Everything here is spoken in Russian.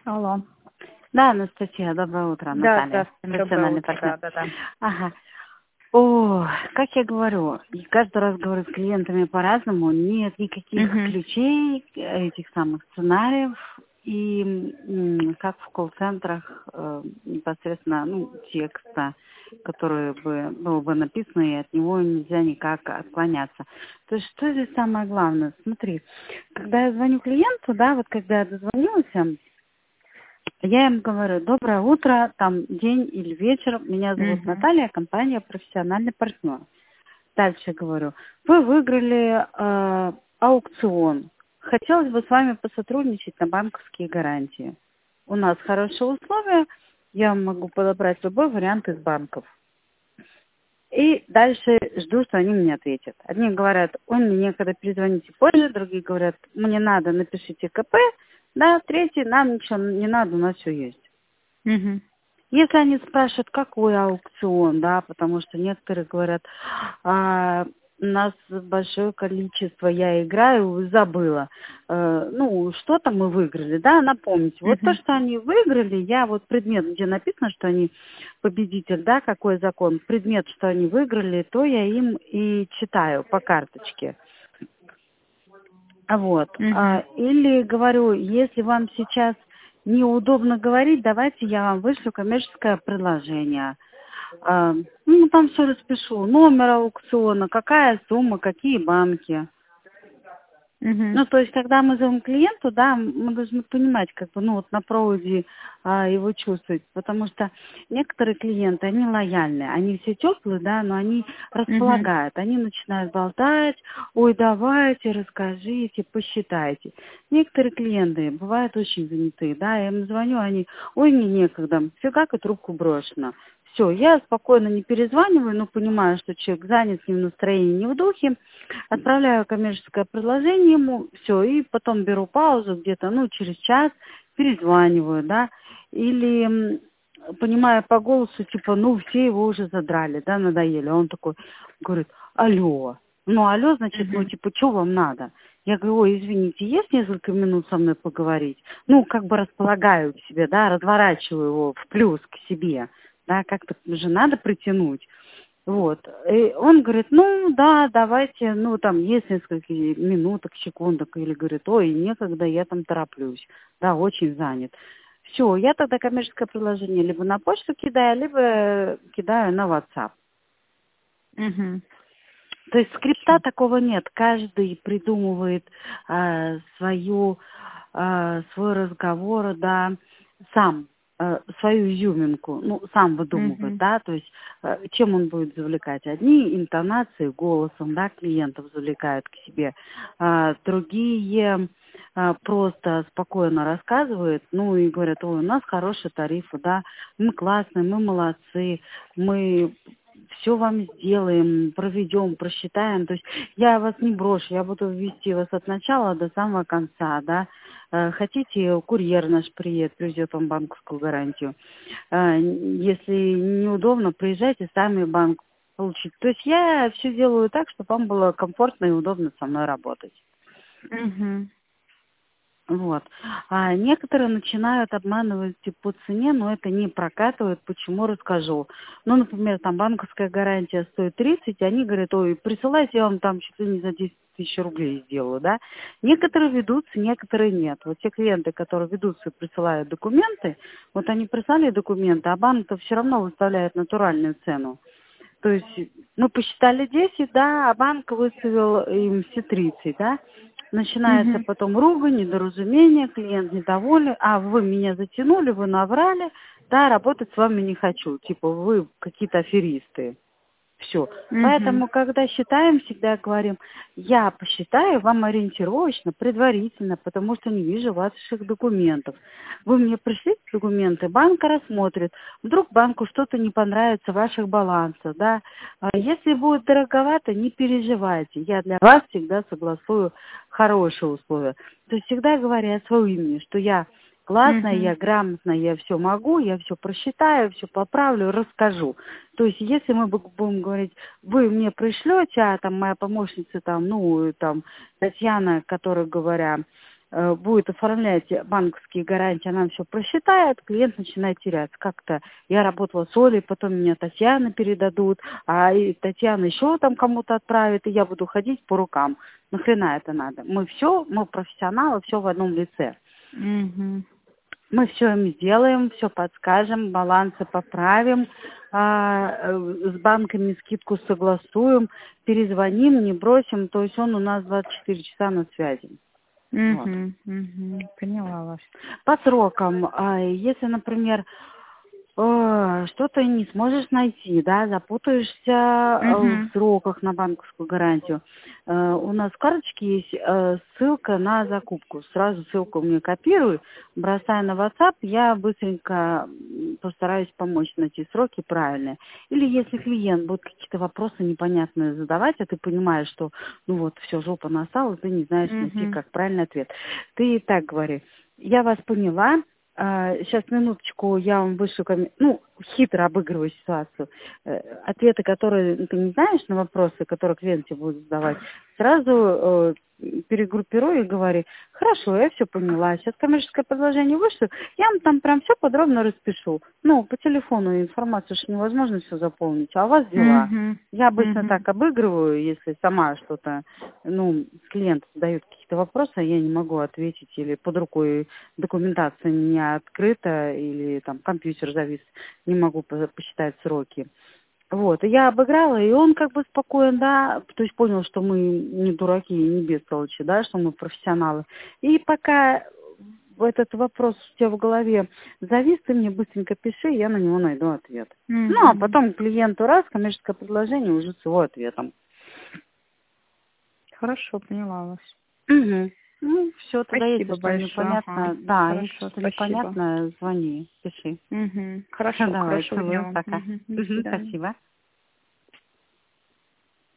Алло. Да, Анастасия, доброе утро, Да, Наталья, здравствуйте, доброе профессиональный утро, партнер. да. Ага. О, как я говорю, и каждый раз говорю с клиентами по-разному, нет никаких Угу. ключей, этих самых сценариев, и как в колл-центрах непосредственно, текста, который был бы написан, и от него нельзя никак отклоняться. То есть что здесь самое главное? Смотри, когда я звоню клиенту, да, вот когда я дозвонилась, я им говорю: доброе утро, там день или вечер, меня зовут Угу. Наталья, компания «Профессиональный партнер». Дальше говорю: вы выиграли аукцион. Хотелось бы с вами посотрудничать на банковские гарантии. У нас хорошие условия, я могу подобрать любой вариант из банков. И дальше жду, что они мне ответят. Одни говорят: ой, мне некогда, перезвоните позже. Другие говорят: мне надо, напишите КП. Да, третий: нам ничего не надо, у нас все есть. Угу. Если они спрашивают, какой аукцион, да, потому что некоторые говорят: у нас большое количество, я играю, забыла. Что-то мы выиграли, да, напомните. Вот то, Угу. что они выиграли, я вот предмет, где написано, что они победитель, да, какой закон, предмет, что они выиграли, то я им и читаю по карточке. Вот. Угу. Или говорю: если вам сейчас неудобно говорить, давайте я вам вышлю коммерческое предложение. Там все распишу. Номер аукциона, какая сумма, какие банки. Угу. То есть, когда мы зовем клиенту, да, мы должны понимать, на проводе его чувствовать, потому что некоторые клиенты, они лояльные, они все теплые, да, но они Угу. располагают, они начинают болтать: ой, давайте, расскажите, посчитайте. Некоторые клиенты бывают очень занятые, да, я им звоню, они: ой, мне некогда, фигак, и трубку брошена. Все, я спокойно не перезваниваю, но понимаю, что человек занят, не в настроении, не в духе. Отправляю коммерческое предложение ему, все, и потом беру паузу где-то, через час перезваниваю, да. Или понимаю по голосу, типа, все его уже задрали, да, надоели. А он такой говорит: алло. Алло, значит, Угу. что вам надо? Я говорю: ой, извините, есть несколько минут со мной поговорить? Располагаю к себе, да, разворачиваю его в плюс к себе. Да, как-то же надо притянуть. Вот. И он говорит: да, давайте, есть несколько минуток, секундок. Или говорит: ой, некогда, я там тороплюсь. Да, очень занят. Все, я тогда коммерческое предложение либо на почту кидаю, либо кидаю на WhatsApp. Угу. То есть скрипта такого нет. Каждый придумывает свой разговор, да, сам, свою изюминку, сам выдумывает, Угу. да, то есть чем он будет завлекать. Одни интонации голосом, да, клиентов завлекают к себе, другие просто спокойно рассказывают, и говорят: ой, у нас хорошие тарифы, да, мы классные, мы молодцы, мы все вам сделаем, проведем, просчитаем. То есть я вас не брошу, я буду вести вас от начала до самого конца, да. Хотите, курьер наш приедет, привезет вам банковскую гарантию. Если неудобно, приезжайте сами в банк получить. То есть я все делаю так, чтобы вам было комфортно и удобно со мной работать. Угу. Вот. А некоторые начинают обманывать по цене, но это не прокатывает. Почему, расскажу. Например, там банковская гарантия стоит 30, они говорят: ой, присылайте, я вам там чуть ли не за 10 тысяч рублей сделаю, да. Некоторые ведутся, некоторые нет. Вот те клиенты, которые ведутся и присылают документы, вот они прислали документы, а банк-то все равно выставляет натуральную цену. То есть мы посчитали 10, да, а банк выставил им все 30, да. Начинается Угу. потом ругань, недоразумение, клиент недоволен: а вы меня затянули, вы наврали, да, работать с вами не хочу. Типа вы какие-то аферисты. Все. Угу. Поэтому, когда считаем, всегда говорим: я посчитаю вам ориентировочно, предварительно, потому что не вижу ваших документов. Вы мне пришлите документы, банк рассмотрит. Вдруг банку что-то не понравится, ваших балансов, да. Если будет дороговато, не переживайте. Я для вас всегда согласую хорошие условия. То есть всегда говоря от своего имени, что я классная, Угу. я грамотная, я все могу, я все просчитаю, все поправлю, расскажу. То есть если мы будем говорить: вы мне пришлете, а там моя помощница, там Татьяна, которая говоря, будет оформлять банковские гарантии, она все просчитает, клиент начинает теряться. Как-то я работала с Олей, потом меня Татьяна передадут, а и Татьяна еще там кому-то отправит, и я буду ходить по рукам. Нахрена это надо? Мы профессионалы, все в одном лице. Угу. Мы все им сделаем, все подскажем, балансы поправим, с банками скидку согласуем, перезвоним, не бросим. То есть он у нас 24 часа на связи. Вот. Поняла вас. По срокам, если, например, что-то не сможешь найти, да, запутаешься в сроках на банковскую гарантию. У нас в карточке есть ссылка на закупку. Сразу ссылку мне копирую, бросаю на WhatsApp, я быстренько постараюсь помочь найти сроки правильные. Или если клиент будет какие-то вопросы непонятные задавать, а ты понимаешь, что ну вот все, жопа настала, ты не знаешь найти как правильный ответ. Ты и так говори. Я вас поняла. Сейчас, минуточку, я вам вышлю, хитро обыгрываю ситуацию. Ответы, которые ты не знаешь на вопросы, которые клиент тебе будет задавать, сразу перегруппируй и говори: хорошо, я все поняла, сейчас коммерческое предложение вышло, я вам там прям все подробно распишу. По телефону информацию же невозможно все заполнить, а у вас дела. Я обычно так обыгрываю, если сама что-то, клиент задает какие-то вопросы, а я не могу ответить, или под рукой документация не открыта, или там компьютер завис, не могу посчитать сроки. Вот, и я обыграла, и он как бы спокоен, да, то есть понял, что мы не дураки, не бестолочи, да, что мы профессионалы. И пока этот вопрос у тебя в голове завис, ты мне быстренько пиши, я на него найду ответ. А потом клиенту коммерческое предложение уже с его ответом. Хорошо, поняла вас. Все, тогда если что непонятно, да, хорошо, если что непонятно, звони, пиши. Хорошо, Давай, хорошо, целую, пока. До свидания. Спасибо.